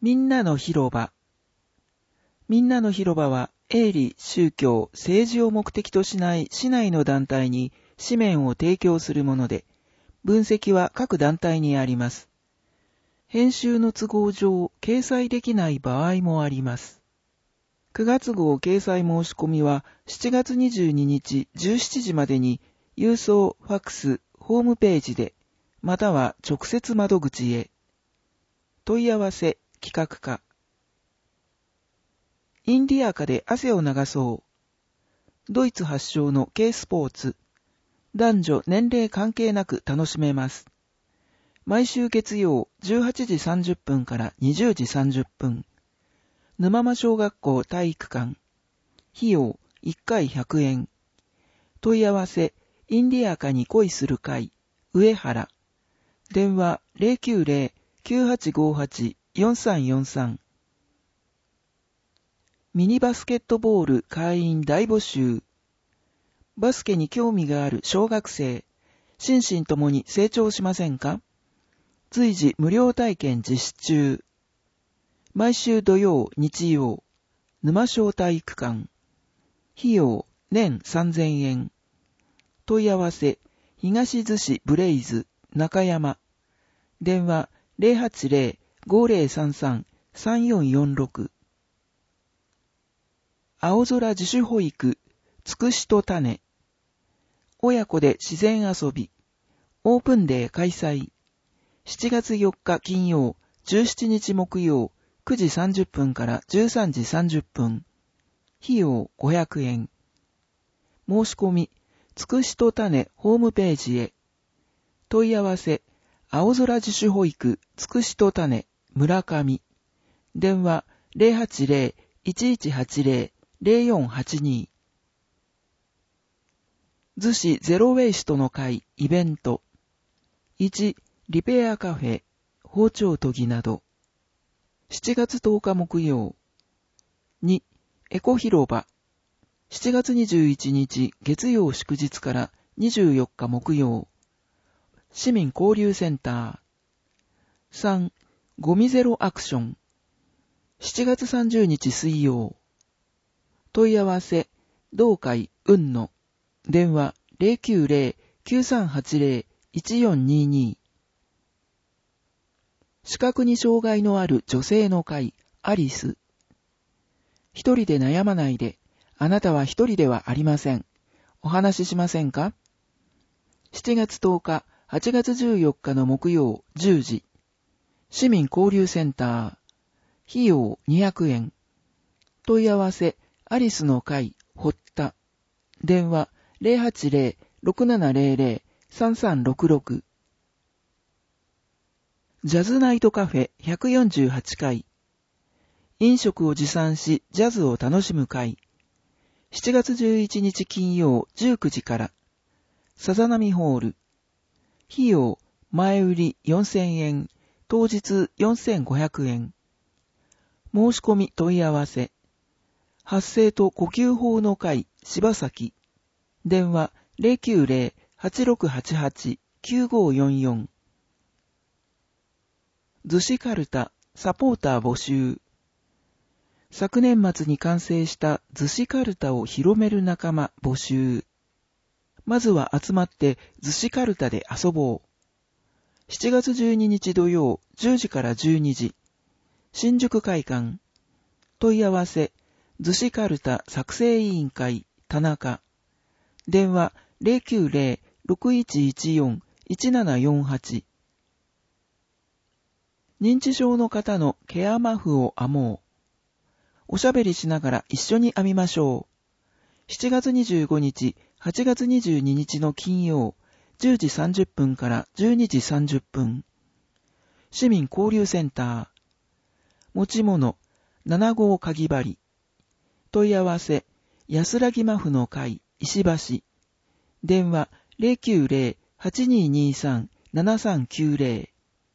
みんなの広場。みんなの広場は営利、宗教、政治を目的としない市内の団体に紙面を提供するもので、分析は各団体にあります。編集の都合上、掲載できない場合もあります。9月号掲載申し込みは7月22日17時までに郵送、ファックス、ホームページで、または直接窓口へ。問い合わせ、企画課。インディアカで汗を流そう。ドイツ発祥の軽スポーツ。男女年齢関係なく楽しめます。毎週月曜18時30分から20時30分。沼間小学校体育館。費用1回100円。問い合わせ、インディアカに恋する会、上原。電話 090-9858-4343。ミニバスケットボール会員大募集。バスケに興味がある小学生、心身ともに成長しませんか？随時無料体験実施中。毎週土曜、日曜、沼小体育館。費用、年3000円。問い合わせ、東逗子ブレイズ、中山。電話、080-5033-3446。青空自主保育、つくしと種。親子で自然遊び。オープンデー開催。7月4日金曜、17日木曜、9時30分から13時30分。費用500円。申し込み、つくしと種ホームページへ。問い合わせ、青空自主保育、つくしと種、村上。電話、080-1180-0482。逗子ゼロウェイストの会イベント。1、リペアカフェ、包丁研ぎなど。7月10日木曜。2、エコ広場。7月21日月曜祝日から24日木曜。市民交流センター。3、ゴミゼロアクション。7月30日水曜。問い合わせ、同会雲野。電話090-9380-1422。視覚に障害のある女性の会、アリス。一人で悩まないで、あなたは一人ではありません。お話ししませんか？ 7 月10日、8月14日の木曜10時。市民交流センター。費用200円。問い合わせ、アリスの会、堀田。電話080-6700-3366。ジャズナイトカフェ148回。飲食を持参し、ジャズを楽しむ会。7月11日金曜19時から。さざなみホール。費用、前売り4000円、当日4500円。申し込み問い合わせ。発声と呼吸法の会、柴崎。電話090-8688-9544。逗子カルタ、サポーター募集。昨年末に完成した逗子カルタを広める仲間募集。まずは集まって逗子カルタで遊ぼう。7月12日土曜10時から12時。新宿会館。問い合わせ、逗子カルタ作成委員会、田中。電話090-6114-1748。認知症の方のケアマフを編もう。おしゃべりしながら一緒に編みましょう。7月25日、8月22日の金曜、10時30分から12時30分。市民交流センター。持ち物、7号かぎ針。問い合わせ、安らぎマフの会、石橋。電話090-8223-7390。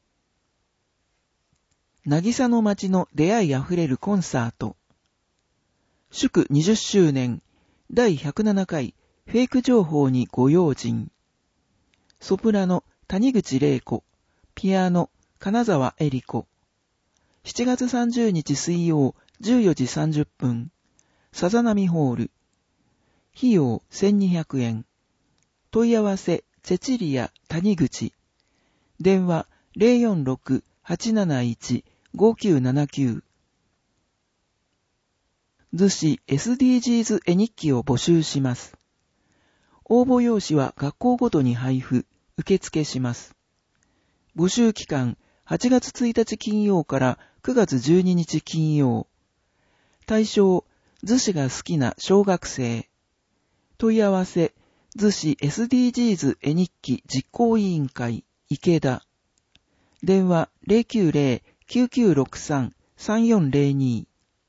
渚の街の出会いあふれるコンサート。祝20周年第107回フェイク情報にご用心。ソプラノ谷口玲子、ピアノ金沢恵里子。 7月30日水曜14時30分、さざなみホール。費用1200円。問い合わせ、チェチリア谷口。電話 046-871-5979。逗子 SDGs 絵日記を募集します。応募用紙は学校ごとに配布、受付します。募集期間、8月1日金曜から9月12日金曜。対象、逗子が好きな小学生。問い合わせ、逗子 SDGs 絵日記実行委員会、池田。電話 090-9963-3402。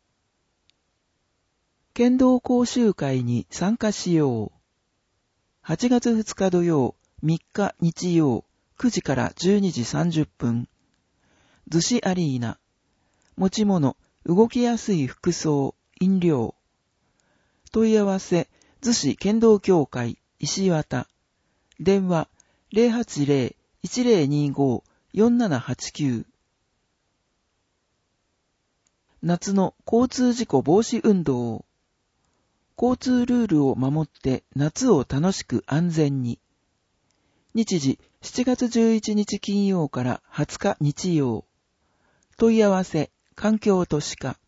剣道講習会に参加しよう。8月2日土曜、3日日曜、9時から12時30分。逗子アリーナ。持ち物、動きやすい服装、飲料。問い合わせ、逗子剣道協会、石綿。電話、080-1025-4789。夏の交通事故防止運動。交通ルールを守って夏を楽しく安全に。日時、7月11日金曜から20日日曜。問い合わせ、環境都市課。